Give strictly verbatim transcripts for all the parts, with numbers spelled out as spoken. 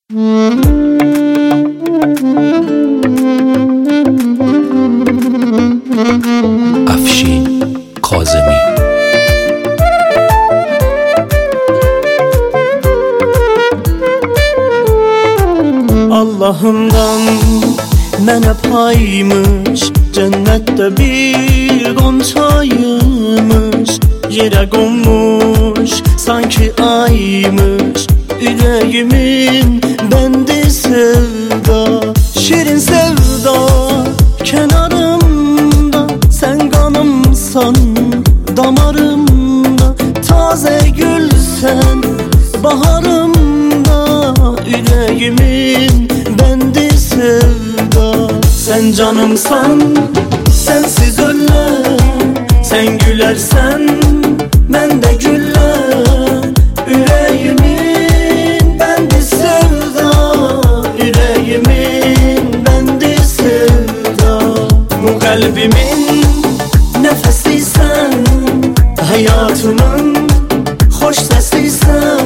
افشین کاظمی. Allah'ımdan mənə paymış, cənnətdə bir qonçaymış, yerə qonmuş sanki aymış, ürəyimin bəndi sevda, şirin sevda kənarımda, sən qanımsan damarımda, tazə gülsən baharımda, ürəyimin bəndi sevda. Sən canımsan, sənsiz öləm, sən gülərsən, mən də gülləm, ürəyimin bəndi sevda, ürəyimin bəndi sevda. Bu qəlbimin nəfəsisən, həyatımın xoş səsisən,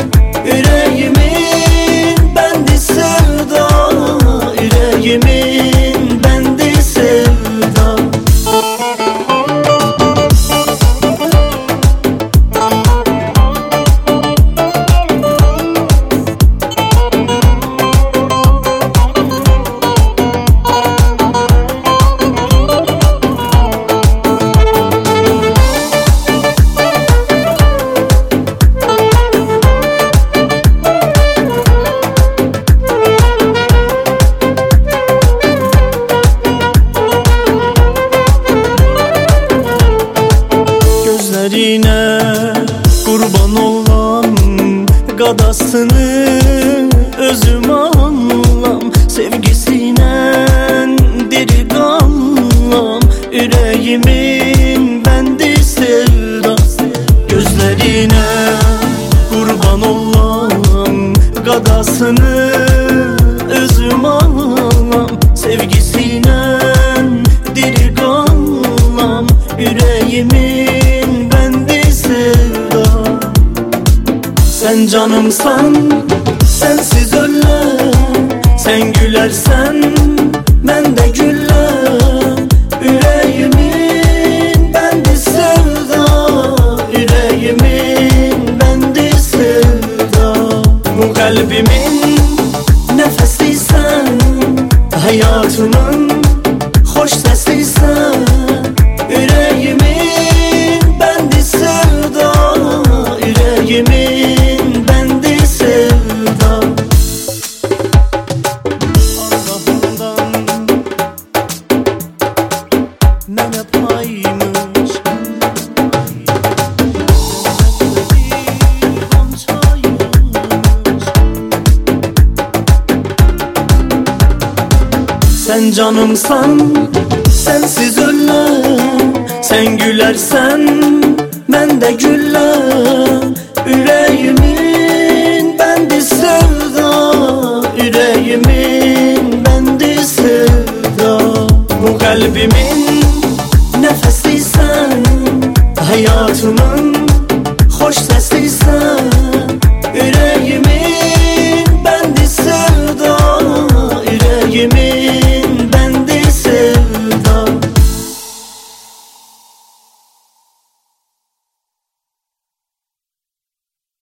ürəyimin bəndi sevda, ürəyimin bəndi sevda. Gözlerine kurban olan qadasını özüm anlam, sevgisine diri qallam, ürəyimin bəndi sevda. Gözlerine kurban olan qadasını özüm anlam, sevgisine diri qallam, ürəyimin bəndi sevda. Sən canımsan, sənsiz öləm, sən gülərsən, mən də gülləm, ürəyimin bəndi sevda, ürəyimin bəndi sevda. Bu qəlbimin nəfəsisən, həyatımın xoş səsisən, ürəyimin bəndi sevda, ürəyimin bəndi sevda. Allah'ımdan mənə paymış, sən canımsan, sənsiz öləm, sən gülərsən, mən də gülləm, ürəyimin bəndi sevda, ürəyimin bəndi sevda. Bu qəlbimin